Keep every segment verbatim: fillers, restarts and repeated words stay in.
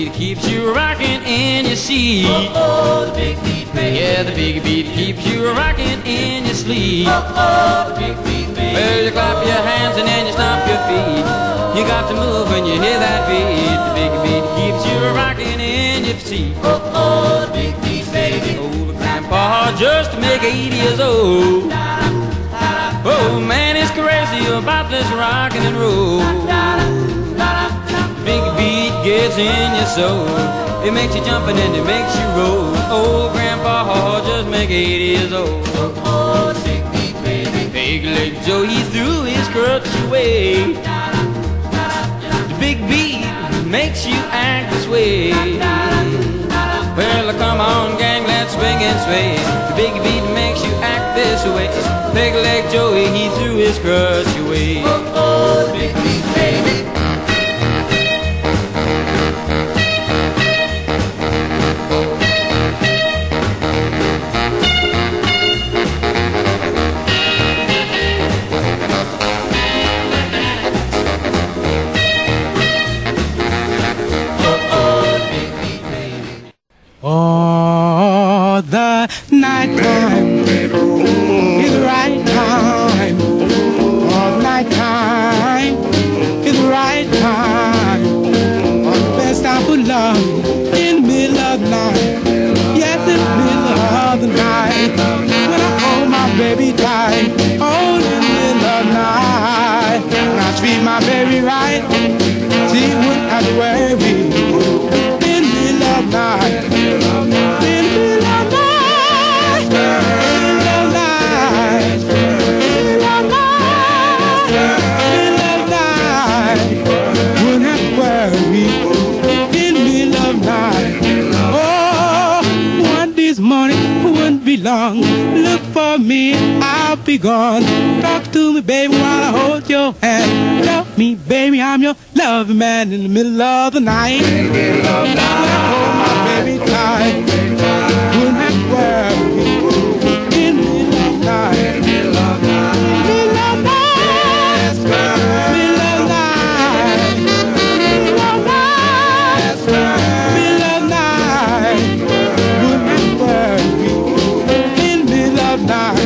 beat keeps you rocking in your seat. Oh, oh, the big beat, baby. Yeah, the big beat keeps you rocking in your sleep. Oh, oh, the big beat, baby. Well, you clap your hands and then you stomp your feet. You got to move when you hear that beat. The big beat keeps you rocking in your seat. Oh, oh, the big beat, baby. Old grandpa just make eighty years old. Oh man, it's crazy about this rockin' and roll. Big beat gets in your soul. It makes you jump and then it makes you roll. Old grandpa just make eighty years old. Oh, the big beat, baby. Big leg Joe, he threw his crutch away. The big beat makes you act this way. Well, come on, gang, let's swing and sway. The big beat makes you act this way. Big leg Joey, he threw his crutch away. Oh, oh, the big beat, baby. Oh, the night time is the right time. Oh, the night time is the right time. Oh, the best time for love in the middle of the night. Yes, in the middle of the night. When I hold my baby tight. Oh, in the middle of the night. When I treat my baby right. She wouldn't have to worry. In the middle of the night. Long. Look for me, I'll be gone. Talk to me, baby, while I hold your hand. Tell me, baby, I'm your loving man in the middle of the night. In the middle of the night. When I hold my baby tight. Wouldn't have to worry. In the middle of the night. In the middle of the night. Middle of the night. Yes, girl. Middle of the night. Middle of the night. Yes, girl. Middle of the night. Wouldn't have to worry. Night.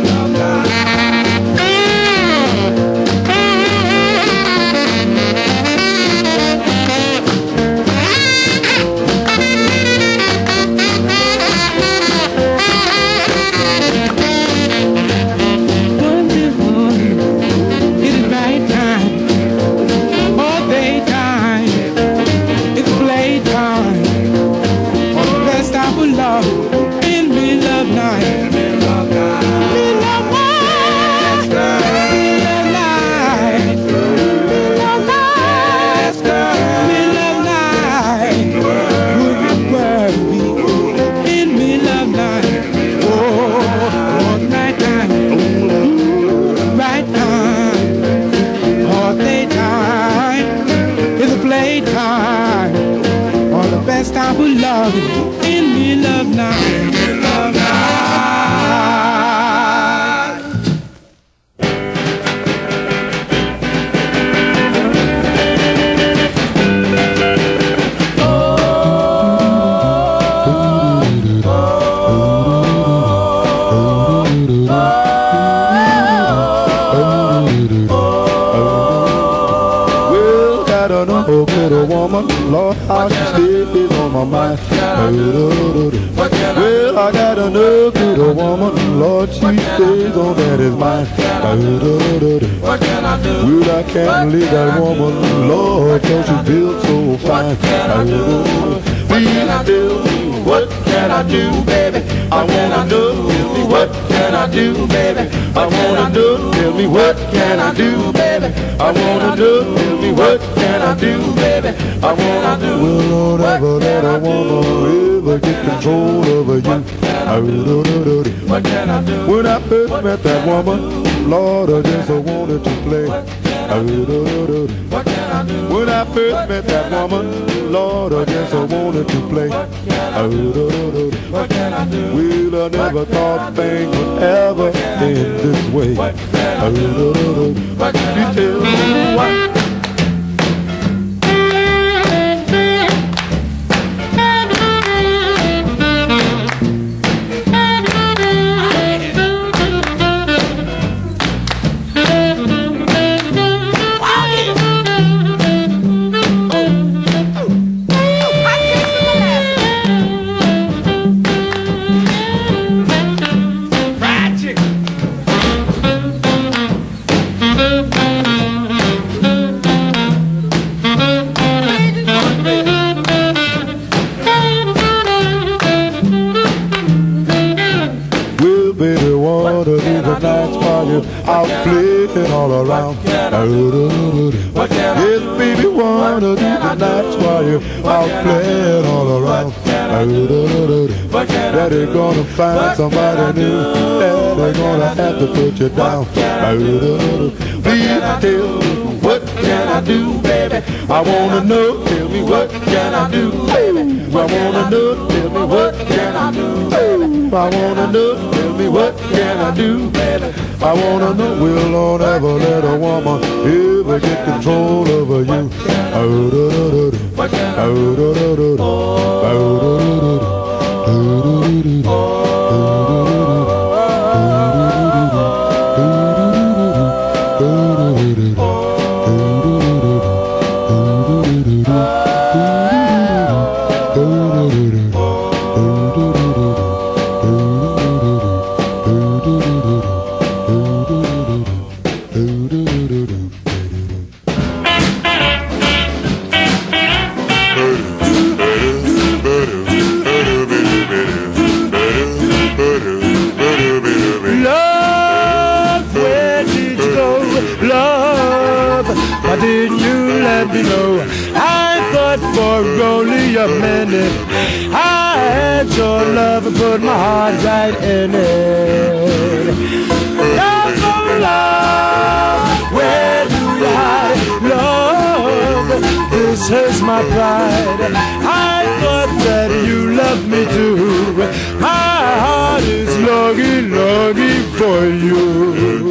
Time for love in me love night, love night. Well, got an uncle, little woman, Lord, how she stays on my mind. Well, I got an ugly woman, Lord, she stays on daddy's mind. What can I do? Well, I can't leave that woman, Lord, cause she feels so fine. What can I do? What can I do, baby? I wanna know. What can I do, baby? I wanna know. Tell me what Can I do, baby? I wanna know. Tell me what Can I do, baby? I wanna do. Well, Lord, ever let a woman ever get control over you. What can I do? When I first met that woman, Lord, I just wanted to play. What can I do? When I first met that woman, Lord, I just wanted to play. What can I do? Well, I never thought things would ever end this way. What can I do? What can I do? What? around. Yes, baby, wanna do the nights while you're out playing all around. That they're gonna find somebody new, that they're gonna have to put you down. Please tell me, what can I do, baby? I wanna know, tell me, what can I do, baby? I wanna know, tell me, what can I do, baby? I wanna know, tell me, what can I do, baby? I wanna know, will Lord ever let a woman ever get control over you? What can I do? Didn't you let me know? I thought for only a minute I had your love and put my heart right in it. Love for love, where do I love? This hurts my pride. I thought that you loved me too. My heart is longing, longing for you.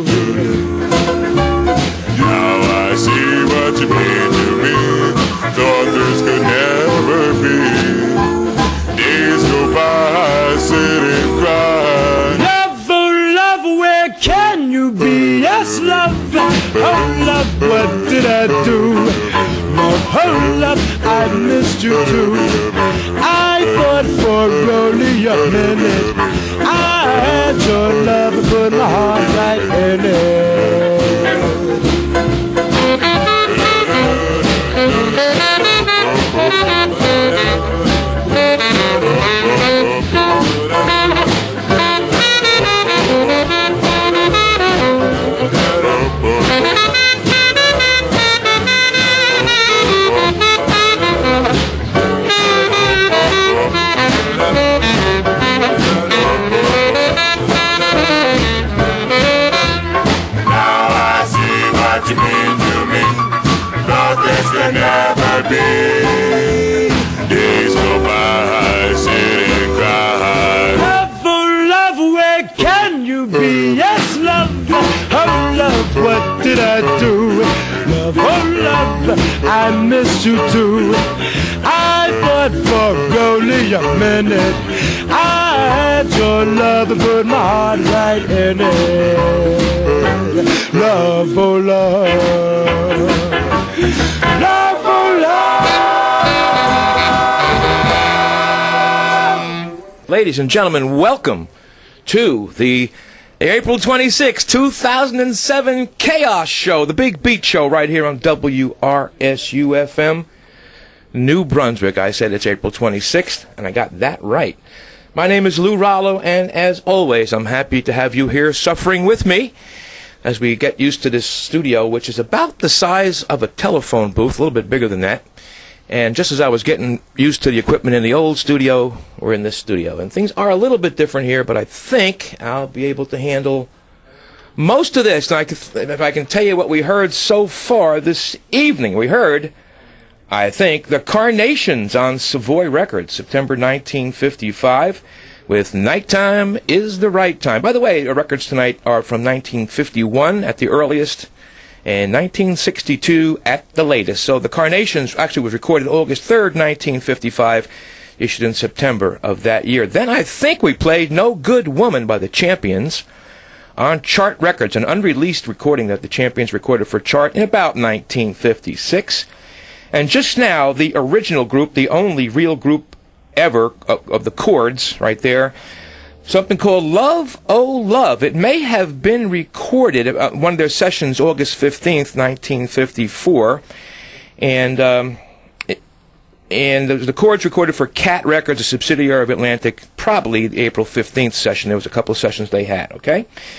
See what you mean to me. Thought this could never be. Days go by, sit and cry. Love, oh love, where can you be? Yes, love, oh love, what did I do? Love, oh love, I missed you too. I thought for only a minute I had your love and put my heart right in it. Never be. Days go by, sit and cry. Love, oh love, where can you be? Yes, love, oh love, what did I do? Love, oh love, I missed you too. I thought for only a minute I had your love and put my heart right in it. Love, oh love. Love, oh love. Ladies and gentlemen, welcome to the April twenty-sixth, two thousand seven Chaos Show, the Big Beat Show right here on W R S U F M, New Brunswick. I said it's April twenty-sixth, and I got that right. My name is Lou Rollo, and as always, I'm happy to have you here suffering with me as we get used to this studio, which is about the size of a telephone booth, a little bit bigger than that. And just as I was getting used to the equipment in the old studio, we're in this studio. And things are a little bit different here, but I think I'll be able to handle most of this. And I could, if I can tell you what we heard so far this evening. We heard, I think, the Carnations on Savoy Records, September nineteen fifty-five, with Nighttime is the Right Time. By the way, the records tonight are from nineteen fifty-one at the earliest, and nineteen sixty-two at the latest. So the Carnations actually was recorded August third, nineteen fifty-five, issued in September of that year. Then I think we played No Good Woman by the Champions on Chart Records, an unreleased recording that the Champions recorded for Chart in about nineteen fifty-six. And just now, the original group, the only real group ever of, of the Chords, right there, something called Love, Oh Love. It may have been recorded at one of their sessions August fifteenth, nineteen fifty-four. And um, it, and the, the Chords recorded for Cat Records, a subsidiary of Atlantic, probably the April fifteenth session. There was a couple of sessions they had, okay?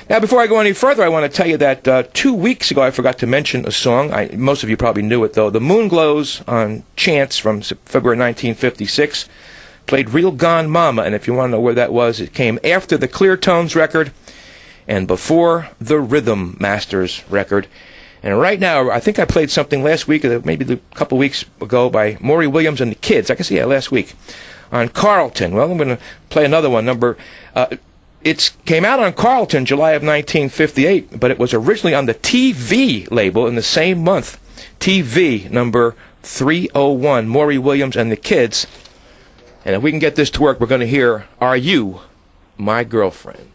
Now, before I go any further, I want to tell you that uh, two weeks ago I forgot to mention a song. I, most of you probably knew it, though. The Moonglows on Chance from February nineteen fifty-six played Real Gone Mama, and if you want to know where that was, it came after the Clear Tones record and before the Rhythm Masters record. And right now, I think I played something last week, or maybe a couple weeks ago, by Maury Williams and the Kids. I guess, yeah, last week. On Carlton. Well, I'm going to play another one. Number, uh, it came out on Carlton July of nineteen fifty-eight, but it was originally on the T V label in the same month. T V, number three oh one, Maury Williams and the Kids. And if we can get this to work, we're going to hear Are You My Girlfriend?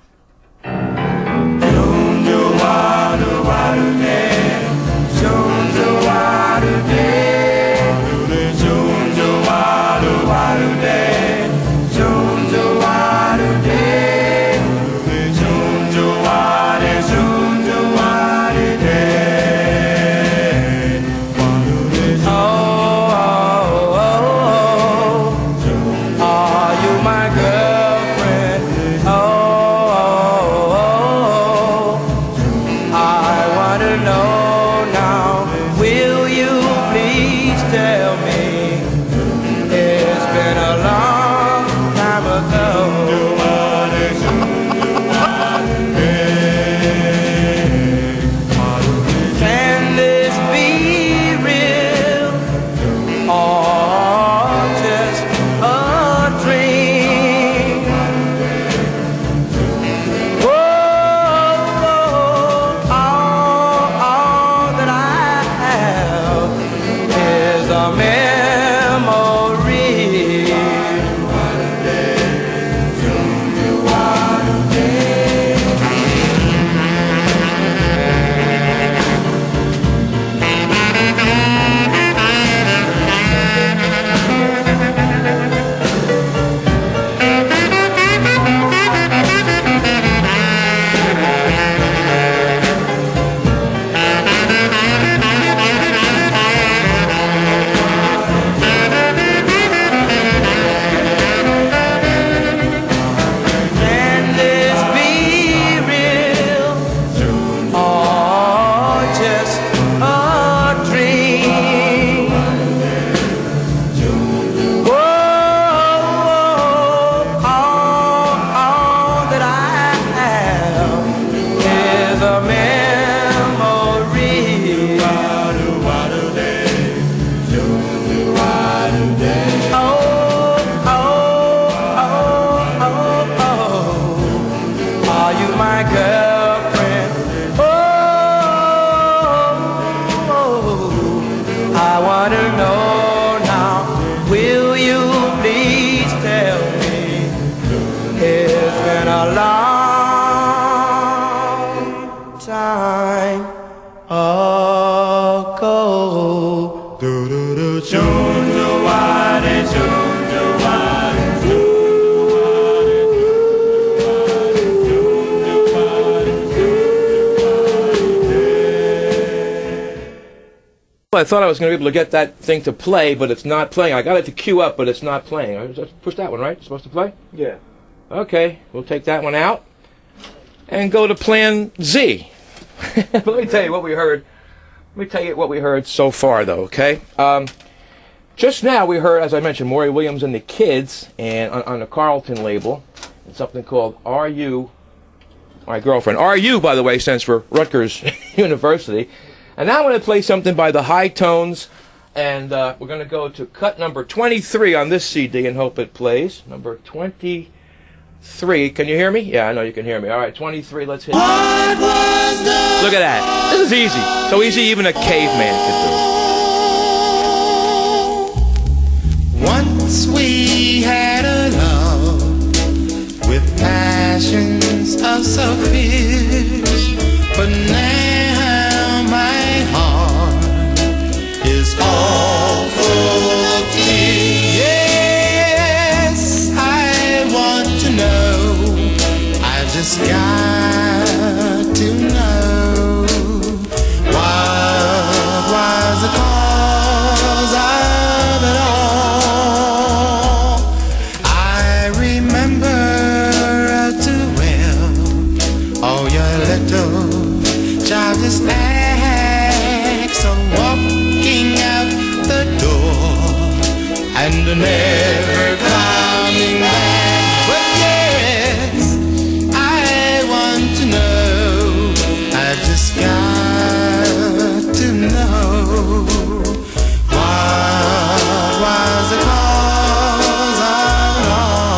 I thought I was going to be able to get that thing to play, but it's not playing. I got it to queue up, but it's not playing. I push that one, right? It's supposed to play? Yeah. Okay, we'll take that one out and go to Plan Z. Let me tell you what we heard. Let me tell you what we heard so far, though, okay? Um, just now we heard, as I mentioned, Maury Williams and the Kids, and on, on the Carlton label, and something called Are You My Girlfriend? R U, by the way, stands for Rutgers University. And now I'm going to play something by the High Tones, and uh, we're going to go to cut number twenty-three on this C D and hope it plays. Number twenty-three. Can you hear me? Yeah, I know you can hear me. All right, twenty-three, let's hit it. Look at that. This is easy. So easy even a caveman could do. Once we had a love with passions of so fierce, but now my heart is all full of tears. Yes, I want to know, I just got to know what was the cause of it all. I remember too well all and never coming back. But yes, I want to know, I've just got to know, what was the cause of it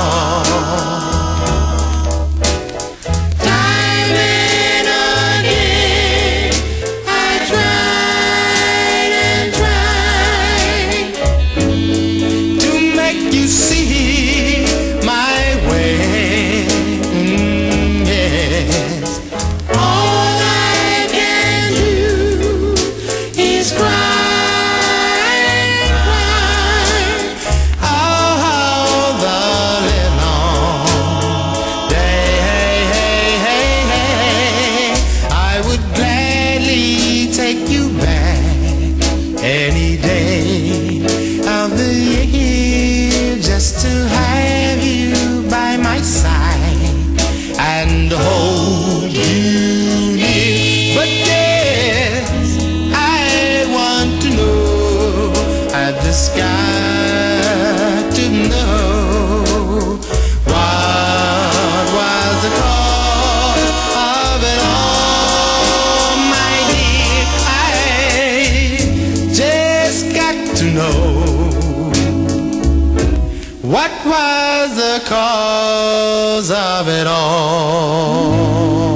all? Time and again I tried and tried to make you see my way. Mm, yes. All I can do is cry and cry all the livelong day. I would gladly take you back any day of the year just to have you by my side and hold you near. But yes, I want to know, I've just got to know, what was the cause of it all, my dear. I just got to know, what was the cause of it all?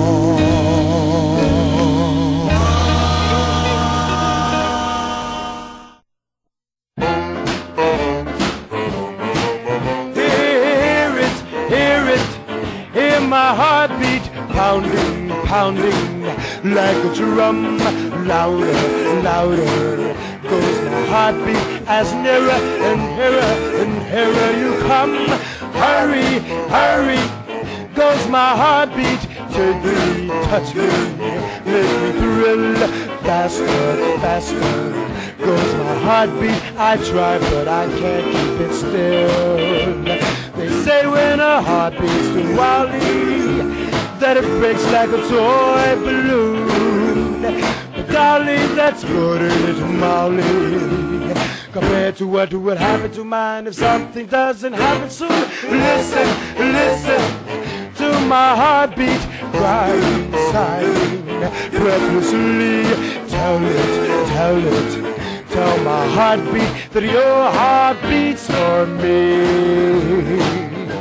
Hear it, hear it, hear my heartbeat pounding, pounding like a drum. Louder, louder goes my heartbeat as nearer and nearer and nearer you come. Hurry, hurry goes my heartbeat. Take me, touch me, make me thrill. Faster, faster goes my heartbeat. I try but I can't keep it still. They say when a heart beats too wildly that it breaks like a toy balloon. But darling, that's putting it mildly compared to what would happen to mine if something doesn't happen soon. Listen, listen to my heartbeat crying, sighing, breathlessly. Tell it, tell it, tell my heartbeat that your heart beats for me.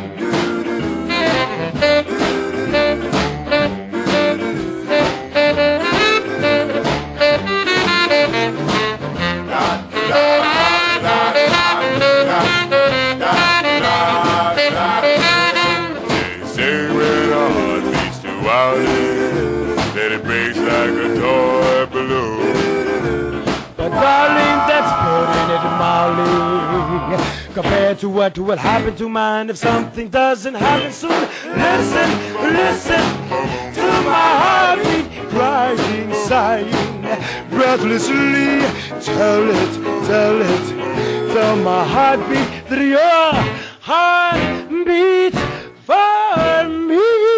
That it breaks like a toy balloon. But darling, that's putting it mildly compared to what will happen to mine if something doesn't happen soon. Listen, listen to my heartbeat crying, sighing, breathlessly. Tell it, tell it, tell my heartbeat that your heart beats for me.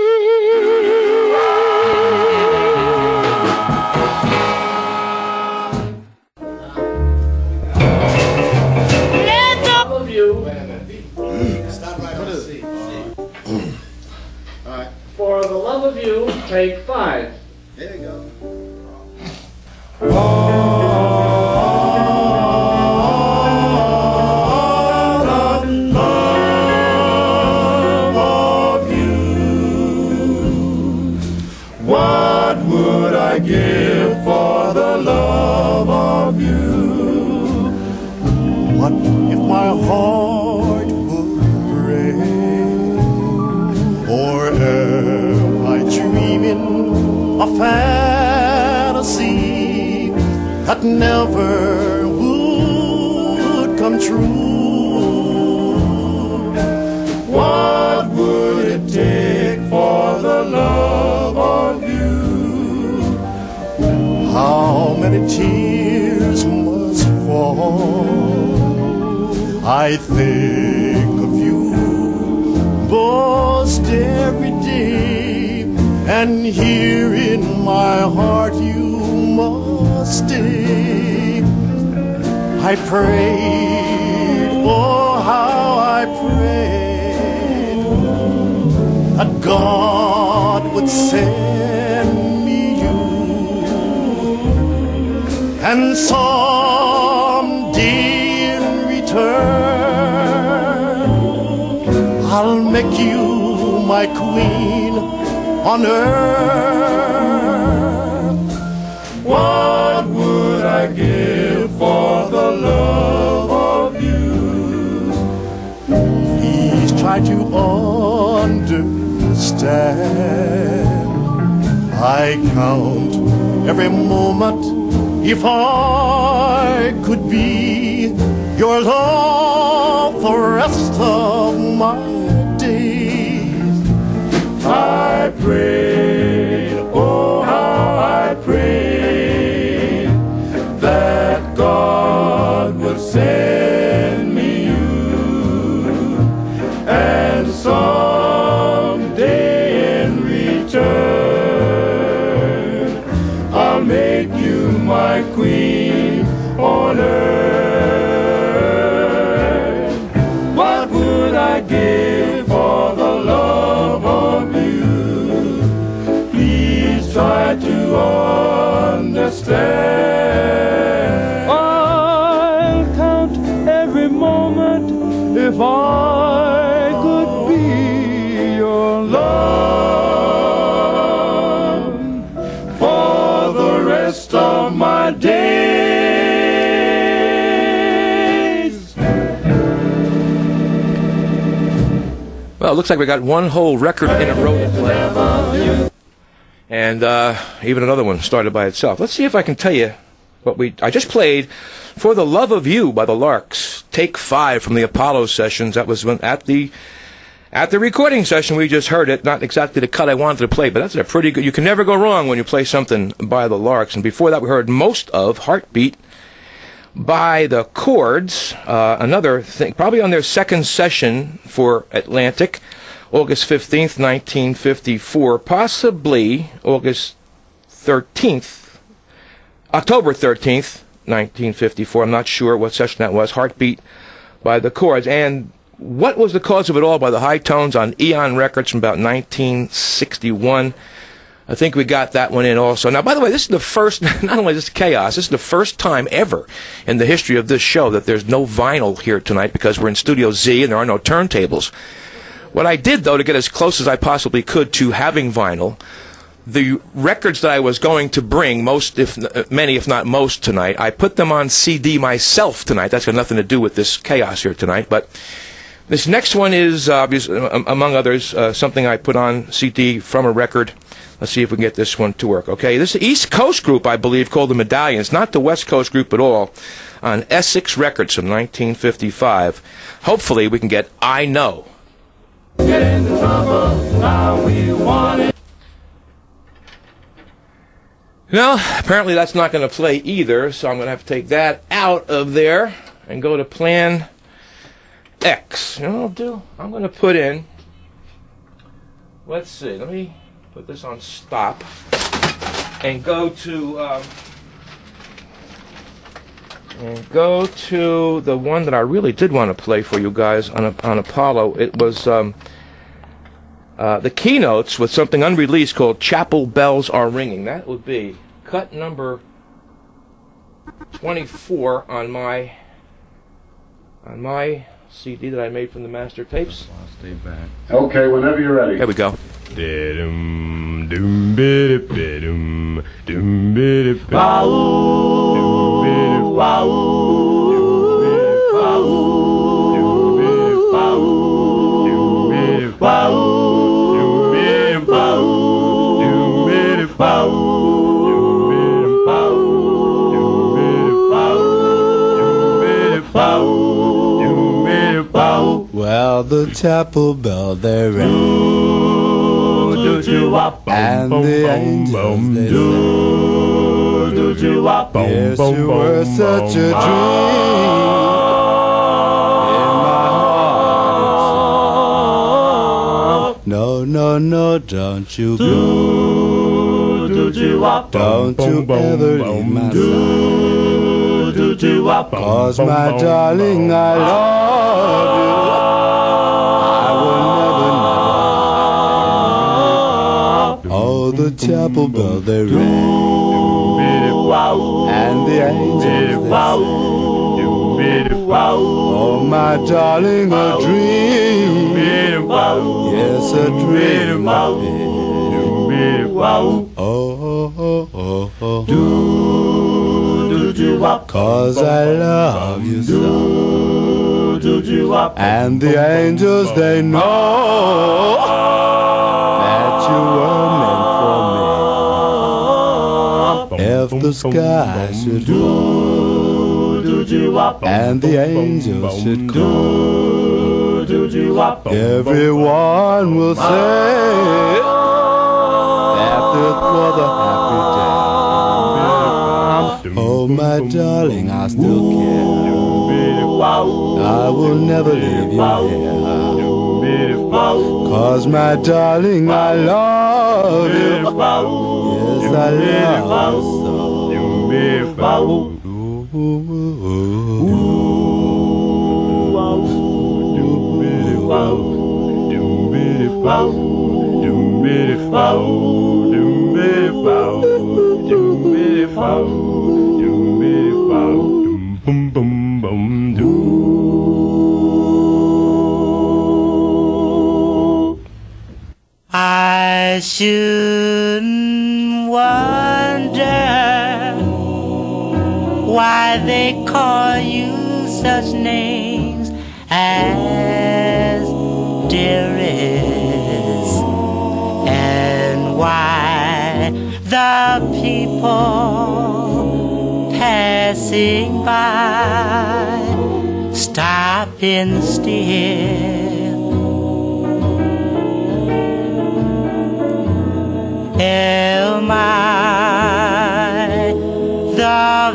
For the love of you, take five. There you go. What would I give for the love of you? What if my heart would break? Or am I dreaming a fantasy that never would come true? What would it take for the love of you? How many tears must fall? I think of you most every day, and here in my heart you must stay. I prayed Oh, how I prayed that God would send me you, and someday in return I'll make you my queen on earth. What would I give for the love of you? Please try to understand. I count every moment. If I could be your love the rest of my days. I prayed, oh how I prayed that God would send me you, and someday in return I'll make you my queen on earth. What would I give for the love of you? Please try to understand. I'll count every moment if I could be your love for the rest of my days. Well, it looks like we got one whole record in a row to play. And uh, even another one started by itself. Let's see if I can tell you what we... I just played For the Love of You by the Larks. Take five from the Apollo sessions. That was when, at the at the recording session we just heard it. Not exactly the cut I wanted to play, but that's a pretty good... You can never go wrong when you play something by the Larks. And before that we heard most of Heartbeat by the Chords. Uh, another thing, probably on their second session for Atlantic. August fifteenth, nineteen fifty-four, possibly August thirteenth, October thirteenth, nineteen fifty-four. I'm not sure what session that was. Heartbeat by the Chords. And What Was the Cause of It All by the High Tones on Eon Records from about nineteen sixty-one. I think we got that one in also. Now, by the way, this is the first, not only is this chaos, this is the first time ever in the history of this show that there's no vinyl here tonight because we're in Studio Z and there are no turntables. What I did, though, to get as close as I possibly could to having vinyl, the records that I was going to bring, most, if many, if not most, tonight, I put them on C D myself tonight. That's got nothing to do with this chaos here tonight. But this next one is, uh, among others, uh, something I put on C D from a record. Let's see if we can get this one to work. Okay, this is an East Coast group, I believe, called the Medallions. Not the West Coast group at all. On Essex Records from nineteen fifty-five. Hopefully we can get I Know. Get into trouble, now we want it. No, apparently that's not going to play either, so I'm going to have to take that out of there and go to Plan X. You know what I'll do? I'm going to put in, let's see, let me put this on stop and go to, um, and go to the one that I really did want to play for you guys on, on Apollo. It was um, uh, the keynotes with something unreleased called Chapel Bells Are Ringing. That would be cut number twenty-four on my on my C D that I made from the master tapes. I'll stay back. Okay, whenever you're ready. Here we go. Well, the chapel bell they ring, and the angels they sing. Yes, you were such a dream in my heart. No, no, no, don't you go. Don't you ever leave my side. 'cause my darling, I love you. I will never, never. Oh, the chapel bell they ring, and the angels they sing. Oh, my darling, a dream. Yes, a dream. Oh, oh, oh, oh, oh. Cause I love you so. And the angels, they know that you were meant for me. If the sky should fall and the angels should call, everyone will say that this was a happy day. Oh, my darling, I still care. I will never leave you here. 'Cause my darling, I love you. Yes, I love you so. I shouldn't wonder why they call you such names as dearest, and why the people passing by stopping still. Am I the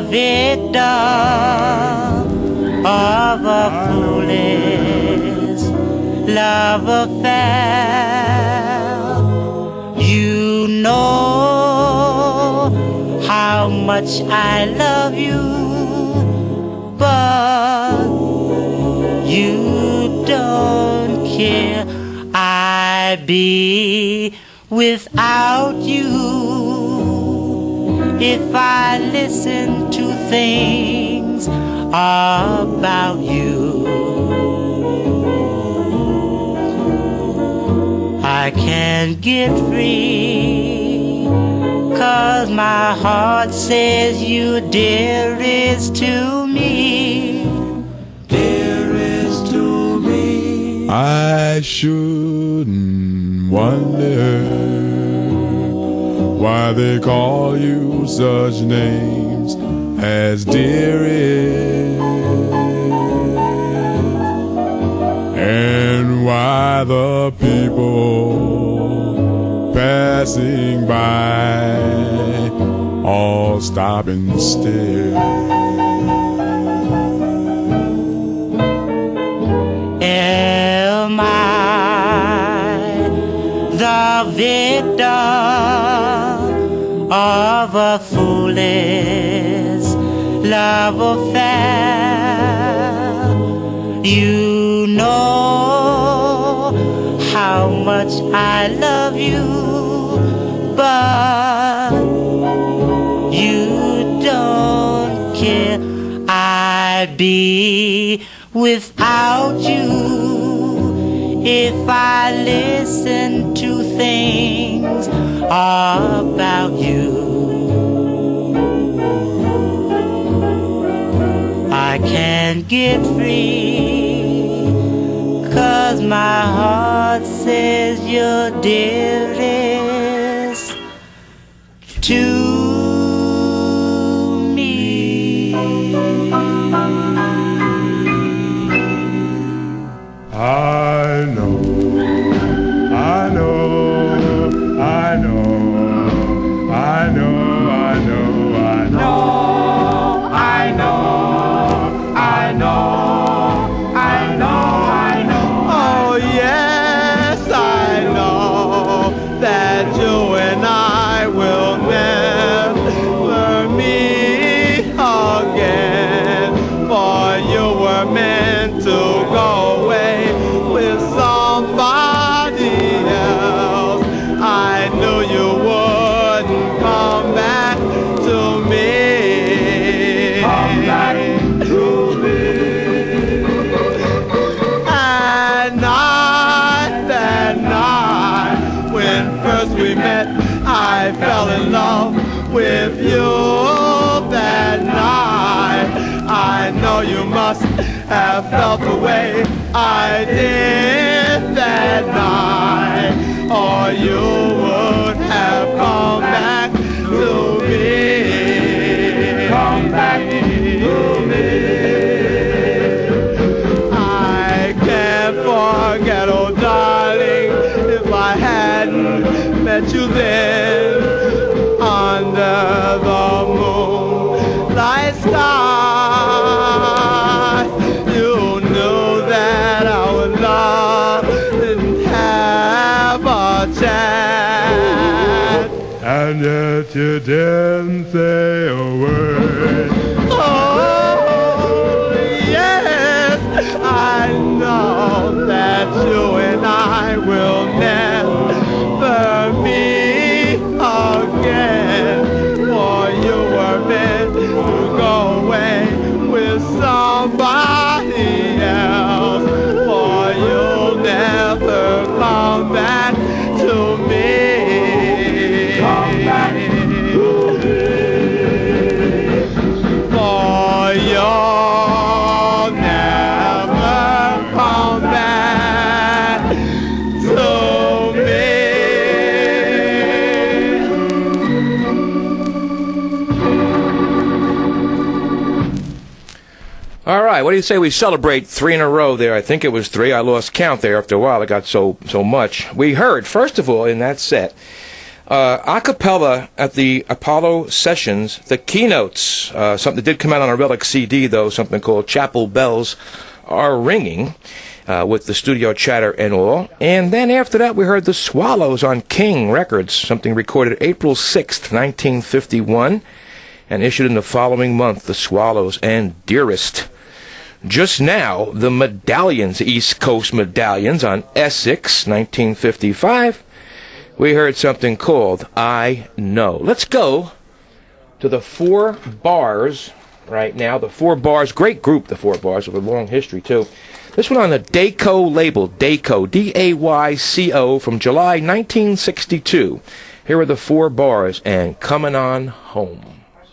victim of a foolish love affair? You know how much I love you, but you don't care. I'd be without you if I listen to things about you. I can't get free, 'cause my heart says you're dearest to me, dearest to me. I shouldn't wonder why they call you such names as dearest, and why the people passing by all stopping still. Am I the victim of a foolish love affair? You know how much I love you, but you don't care. I'd be without you if I listen to things about you. I can't get free, 'cause my heart says you're dearest to me. I know, I know, I know, I know, I know, I know, I know, I know, I know, I know. Oh, yes, I know that Oh, you must have felt the way I did that night, or you would have come back to me. Come back to me. I can't forget, oh darling, if I hadn't met you then under the moonlight sky. You knew that our love didn't have a chance, And yet you didn't say a word. oh yes, I know that you and I will never meet again, for you were meant to go away with somebody else, for you'll never come back to me. Come back to me. For you'll never come back to me. All right, what do you say we celebrate three in a row there? I think it was three. I lost count there after a while. It got so so much. We heard, first of all, in that set, uh, a cappella at the Apollo Sessions, the keynotes, uh, something that did come out on a Relic C D, though, something called Chapel Bells Are Ringing, uh, with the studio chatter and all. And then after that, we heard the Swallows on King Records, something recorded April sixth, nineteen fifty-one, and issued in the following month, the Swallows and Dearest. Just now, the Medallions, East Coast Medallions on Essex, nineteen fifty-five. We heard something called I Know. Let's go to the Four Bars right now. The Four Bars, great group, the Four Bars, with a long history, too. This one on the Dayco label, Dayco, D A Y C O, from July nineteen sixty-two. Here are the Four Bars and Coming On Home.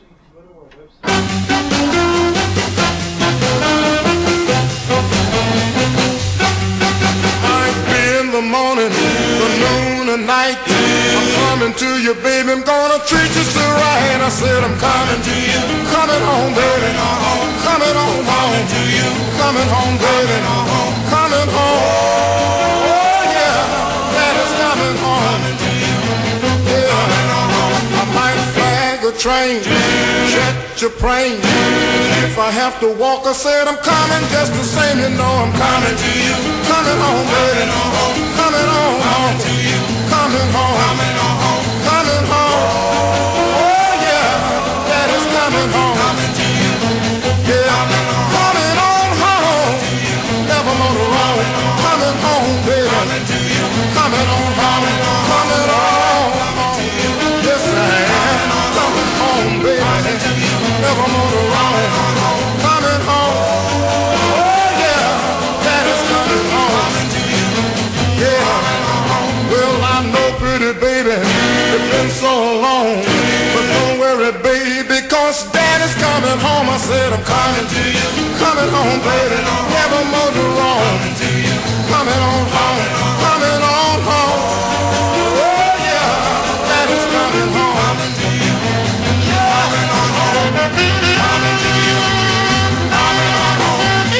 The morning, the noon, and night. I'm coming to you, baby. I'm gonna treat you so right. I said I'm coming to you, coming home, baby. Coming on home to you, coming home, baby. Coming home. Oh yeah, that is coming home. Yeah, I might flag a train, check your plane. If I have to walk, I said I'm coming just the same. You know I'm coming to you, coming home, baby. Coming on home to you, coming home, coming home, coming home. Oh yeah, that is coming home, coming to you. Yeah, coming on home, never more to roam. Coming home, baby, coming on home, coming on home. Yes I am, coming home, baby, never more to roam. Coming home. Oh yeah, that is coming home. Yeah, well I know, pretty baby, it's been so long, but don't worry, baby, cause daddy's coming home. I said I'm coming to you, coming home, baby, never more to roam. Coming on home, coming on home. Oh yeah, daddy's coming home. Coming on home, coming to you, coming on home,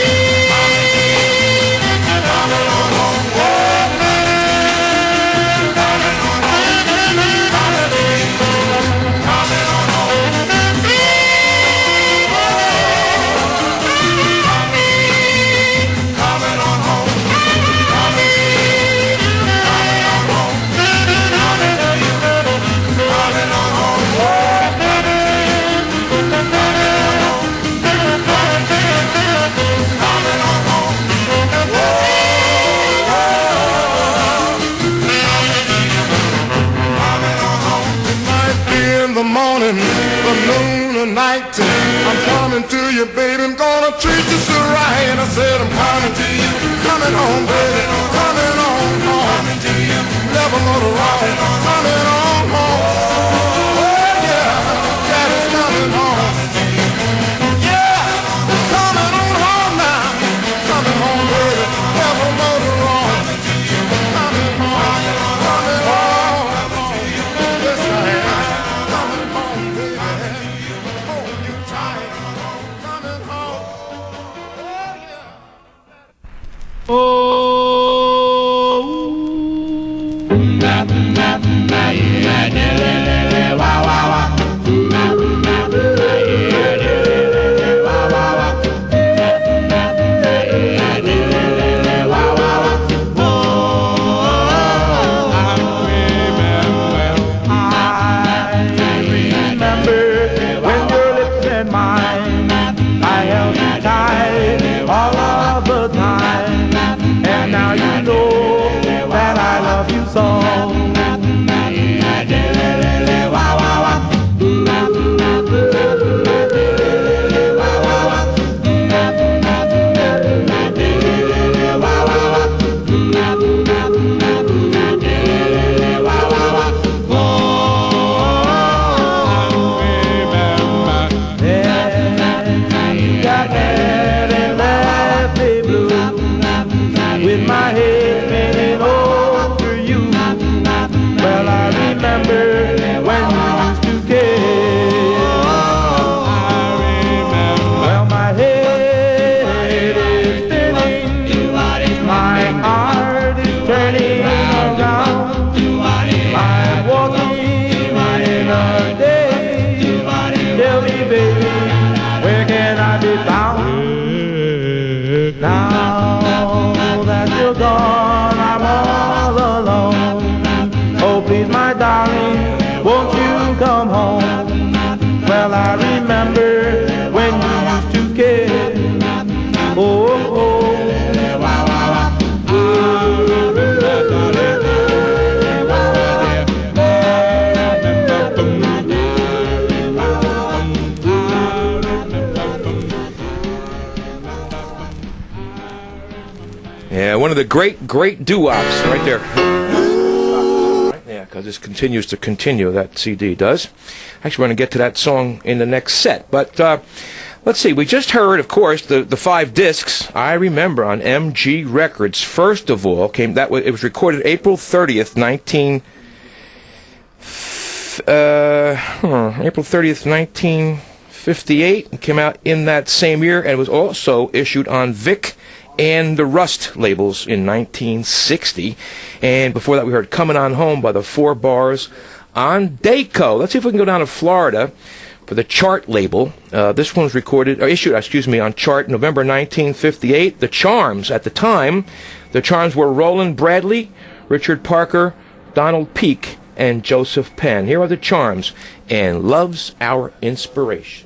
coming on home. The noon and night, I'm coming to you, baby. I'm gonna treat you so right. I said I'm coming to you, coming home, baby, coming on home, coming to you, never gonna run, coming on home. Oh yeah, daddy's coming home. Yeah, coming on. where can I be found? Now that you're gone, I'm all alone. Oh, please, my darling, won't you come home? Well, I remember when you used to care. Oh, oh, oh. Yeah, one of the great, great doo-wops right there. Right there, because this continues to continue, that C D does. Actually, we're going to get to that song in the next set. But uh, let's see, we just heard, of course, the, the five discs, I remember, on M G Records. First of all, came that was, it was recorded April thirtieth, nineteen... Uh, huh, April thirtieth, nineteen fifty-eight. It came out in that same year, and it was also issued on Vic and the Rust labels in nineteen sixty. And before that, we heard Coming On Home by the Four Bars on Dayco. Let's see if we can go down to Florida for the Chart label. Uh, this one was recorded, or issued, excuse me, on Chart November nineteen fifty-eight. The Charms, at the time, the Charms were Roland Bradley, Richard Parker, Donald Peake, and Joseph Penn. Here are the Charms, and Love's Our Inspiration.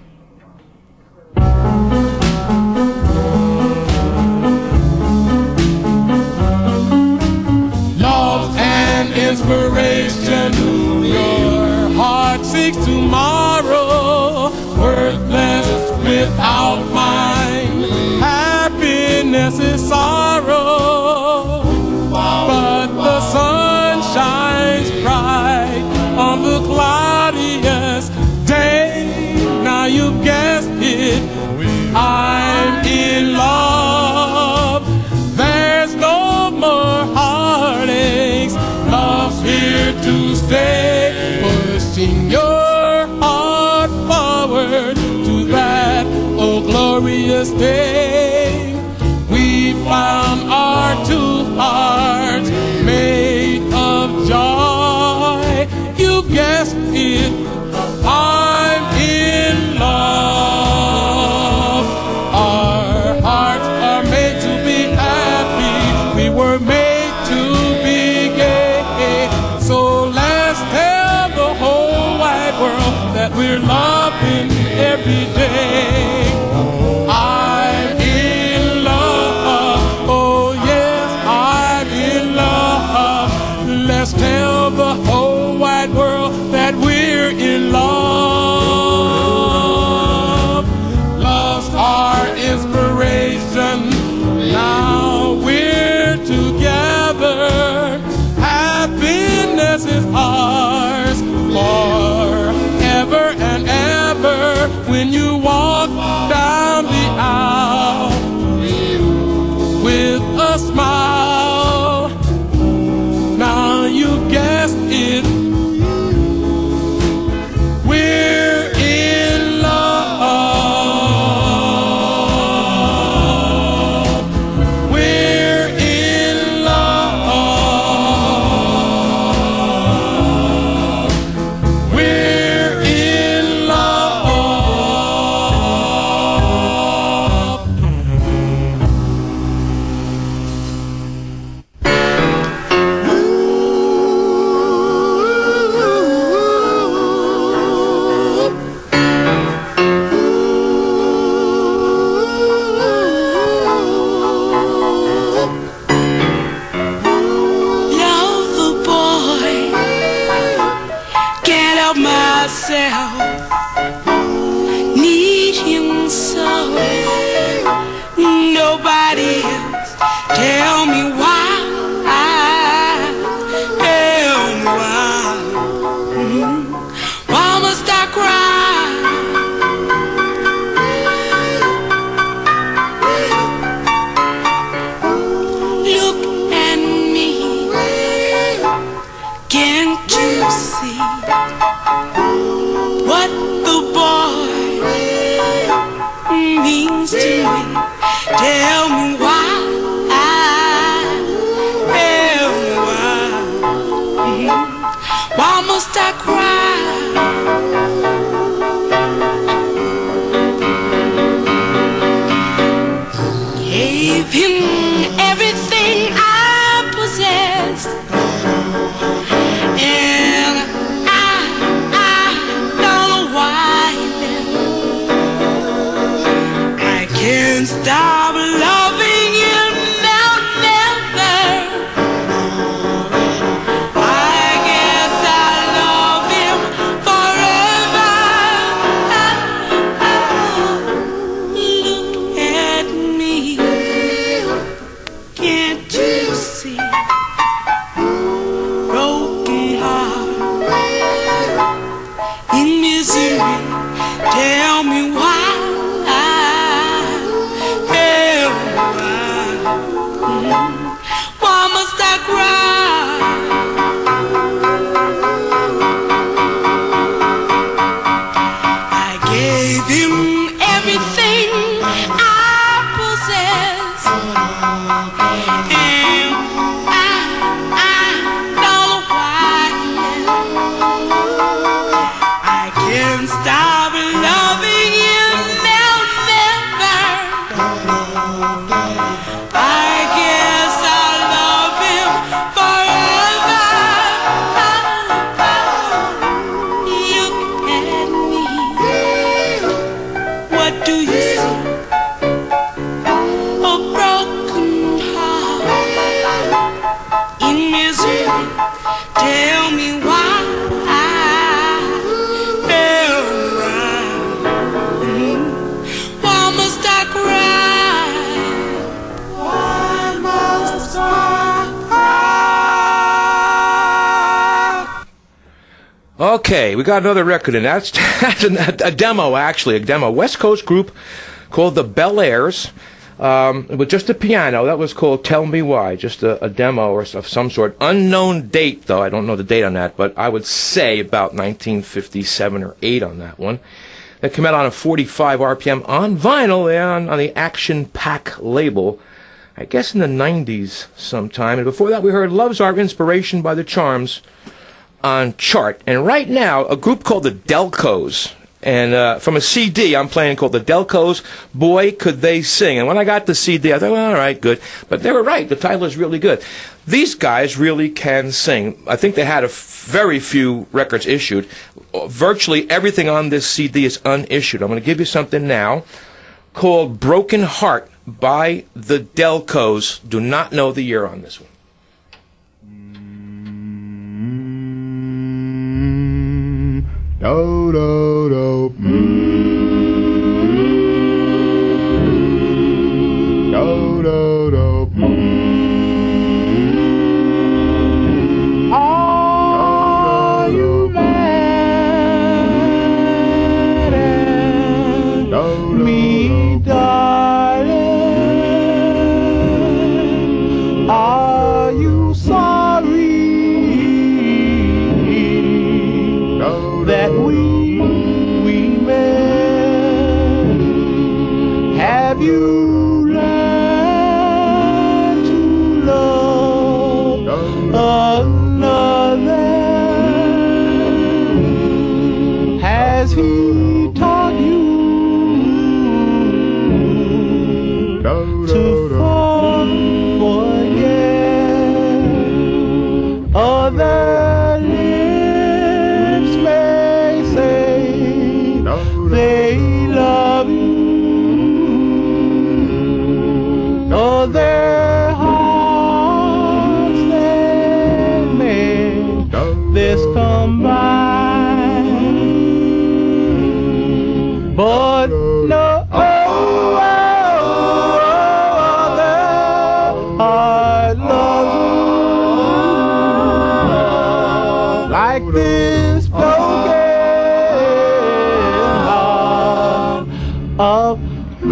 Inspiration, your heart seeks tomorrow, worthless without mine. Happiness is sorrow, but the sun shines bright on the cloudiest day. Now you've guessed it, I'm in love. There's no more heartaches, love's here to stay, pushing your heart forward to that oh glorious day. We found our two hearts made of joy. You guessed it, I'm in love. Our hearts are made to be happy. We were made to be gay. So let's tell the whole wide world that we're loving every day. I'm in love. Oh yes, I'm in love. Let's tell the whole wide world that we're in love. Love's our inspiration. Now we're together. Happiness is ours forever and ever. When you walk down the aisle with a smile, now you guessed it, we're in love. We're in love. We're in love. Lover boy, can't help myself, need him so. Nobody else, tell me why, tell me why, Mhm. Why must I cry? Look at me, can't you see what the boy means to me? Tell me why, tell me why, Mhm. Why must I cry? him everything I possess, and I, I don't know why I can't stop loving him now, never. I guess I love him forever. Look at me, can't you see? Broken heart in misery. Tell me why. Why must I cry? I gave him everything I possess, and I, I don't know why I can't stop loving him now, never. I guess I love him forever. Look at me, what do you see? A broken heart in misery. Tell me why I fell around. Why must I cry? Why must I cry? Okay, we got another record, and that's, that's a, a demo, actually, a demo. West Coast group called the Bel Airs, um, with just a piano. That was called Tell Me Why, just a, a demo or of some sort. Unknown date, though. I don't know the date on that, but I would say about nineteen fifty-seven or eight on that one. That came out on a forty-five R P M on vinyl and on, on the Action Pack label, I guess in the nineties sometime. And before that, we heard Love's Our Inspiration by the Charms on Chart. And right now, a group called the Delcos. And uh, from a C D I'm playing called the Delcos, Boy Could They Sing. And when I got the C D, I thought, well, all right, good. But they were right. The title is really good. These guys really can sing. I think they had a f very few records issued. Virtually everything on this C D is unissued. I'm going to give you something now called Broken Heart by the Delcos. Do not know the year on this one. Do do do. Do do do. Are you mad at me, darling? Are you sorry that we we met? Have you learned to love another? Has he taught you to forget? Other lips may say they love you, other hearts they make this combine, but no other heart loves you like this broken heart of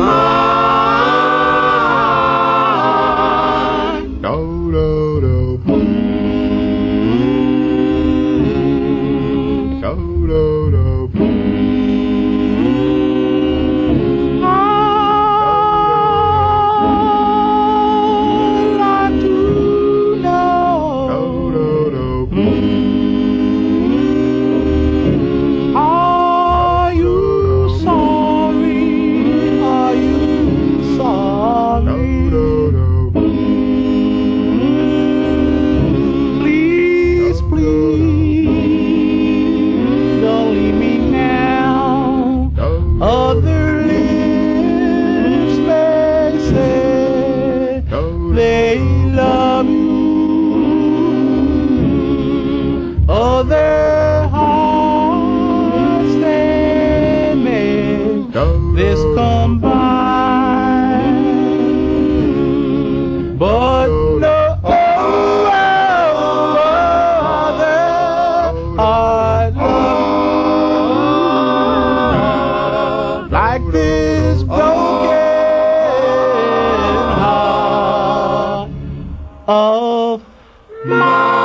mine. Do do do. Do do do. I'd like to know. Are you sorry? Are you say they love you. Oh, their hearts they make this combine, but no other heart love like this broken heart of mine.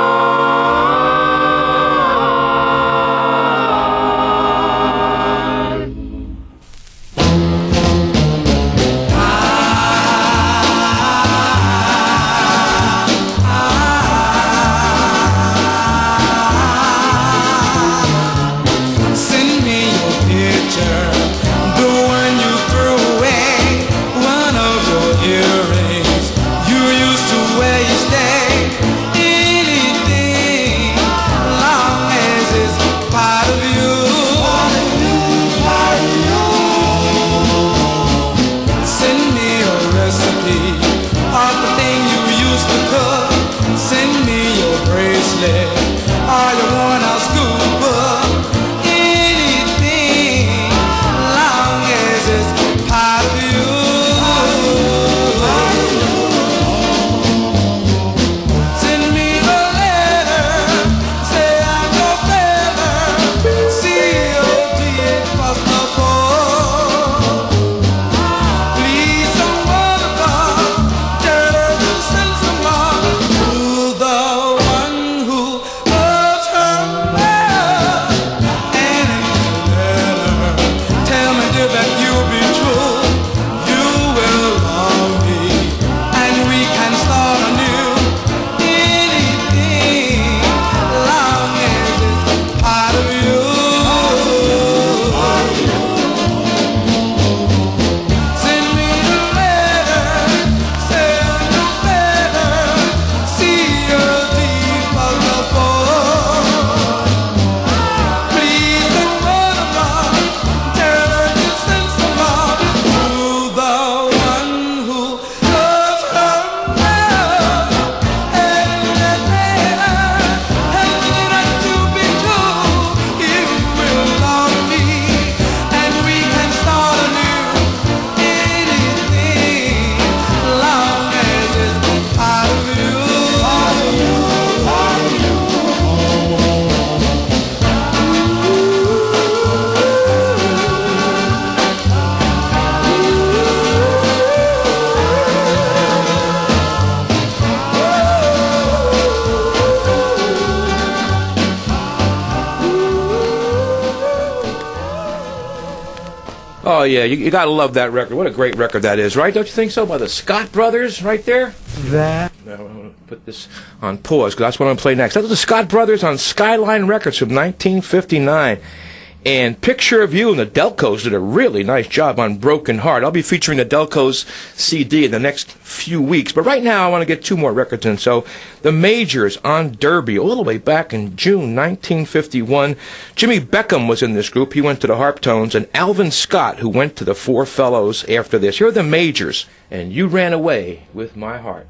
Oh, yeah, you, you got to love that record. What a great record that is, right? Don't you think so? By the Scott Brothers right there? That. Now, I'm going to put this on pause because that's what I'm going to play next. That was the Scott Brothers on Skyline Records from nineteen fifty-nine. And Picture of You and the Delcos did a really nice job on Broken Heart. I'll be featuring the Delcos C D in the next few weeks. But right now, I want to get two more records in. So, the Majors on Derby, all the way back in June nineteen fifty-one. Jimmy Beckham was in this group. He went to the Harptones. And Alvin Scott, who went to the Four Fellows after this. Here are the Majors. And You Ran Away with My Heart.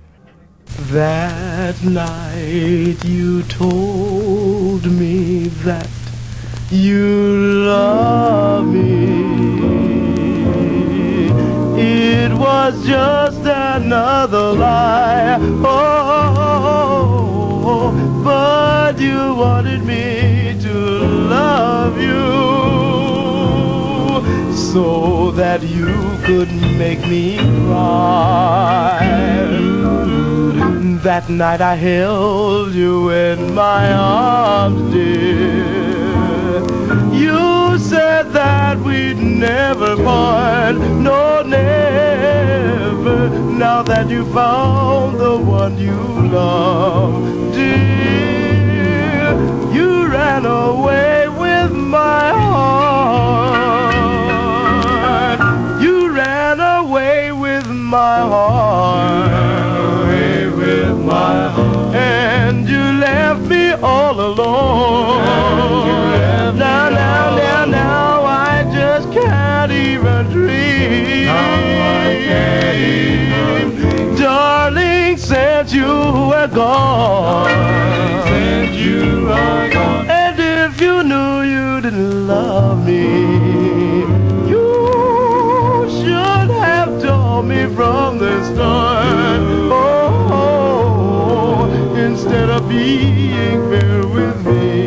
That night you told me that you love me. It was just another lie. Oh, but you wanted me to love you so that you could make me cry. That night I held you in my arms, dear. You said that we'd never part, no, never. Now that you found the one you love, dear, you ran away with my heart. You ran away with my heart. Away with my heart. And you left me all alone. Now, now, now, now, I just can't even dream. Now I can't even you were gone. Since you were gone. And if you knew you didn't love me, you should have told me from the start. Oh, instead of being fair with me,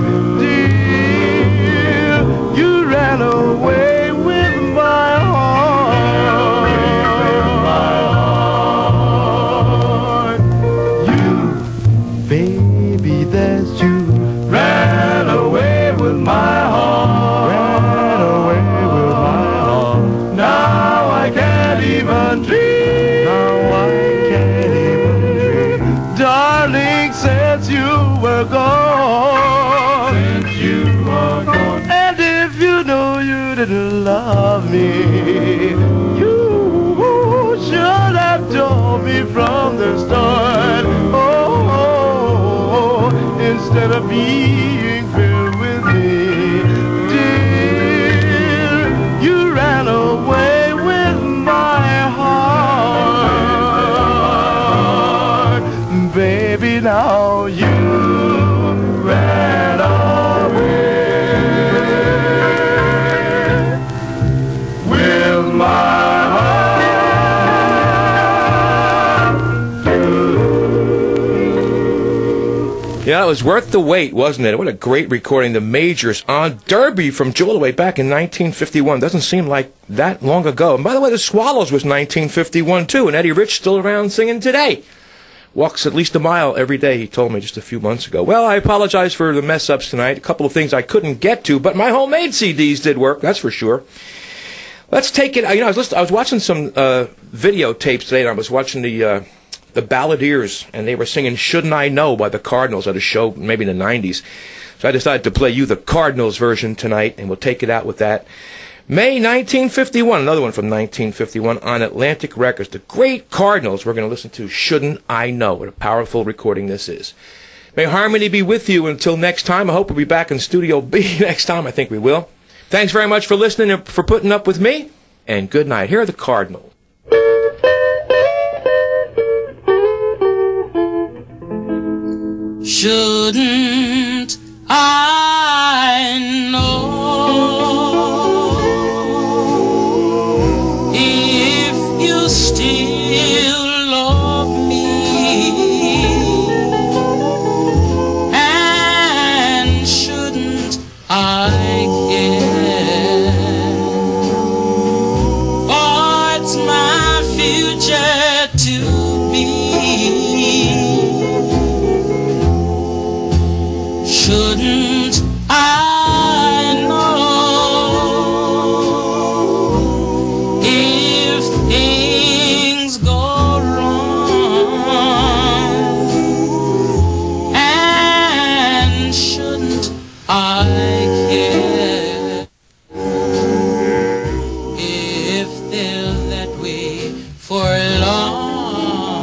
dear, you ran away with my heart. You, baby, that's you, ran away with my heart. Ran away with my heart. Now I can't even dream. Now I can't even dream. Darling, since you were gone. Since you were gone. And if you know you didn't love me, you should have told me from the start. Oh, instead of being fair with me, dear, you ran away with my heart. Baby, now you ran away with my heart. Yeah, it was worth the wait, wasn't it? What a great recording. The Majors on Derby from Joe all the way back in nineteen fifty-one. Doesn't seem like that long ago. And by the way, the Swallows was nineteen fifty-one, too. And Eddie Rich still around singing today. Walks at least a mile every day, he told me just a few months ago. Well, I apologize for the mess-ups tonight. A couple of things I couldn't get to, but my homemade C Ds did work, that's for sure. Let's take it. You know, I was, listening, I was watching some uh, videotapes today, and I was watching the uh, the Balladeers, and they were singing Shouldn't I Know by the Cardinals at a show maybe in the nineties. So I decided to play you the Cardinals version tonight, and we'll take it out with that. May nineteen fifty-one, another one from nineteen fifty-one on Atlantic Records. The great Cardinals we're going to listen to, Shouldn't I Know. What a powerful recording this is. May harmony be with you until next time. I hope we'll be back in Studio B next time. I think we will. Thanks very much for listening and for putting up with me. And good night. Here are the Cardinals. Shouldn't I know if you still love me? And shouldn't I care? Oh, it's my future to be. Shouldn't I know if things go wrong? And shouldn't I care if they're that way for long?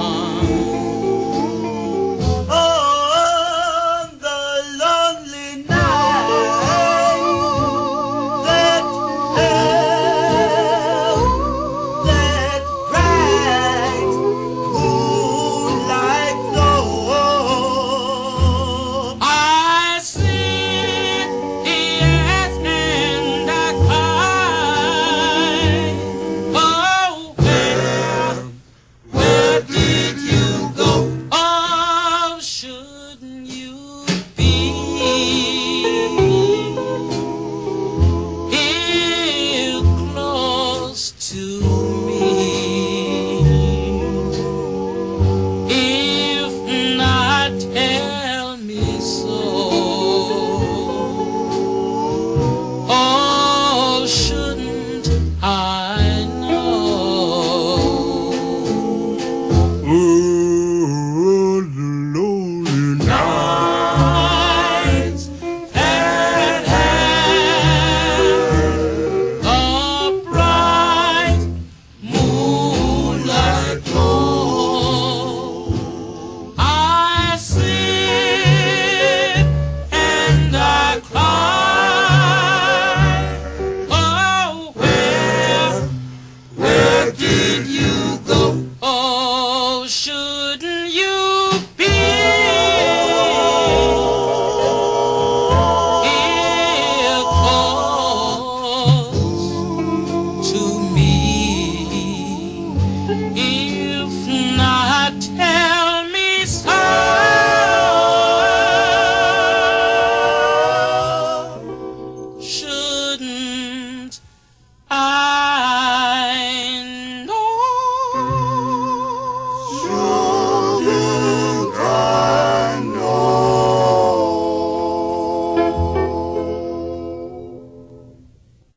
Oh, the lonely night. I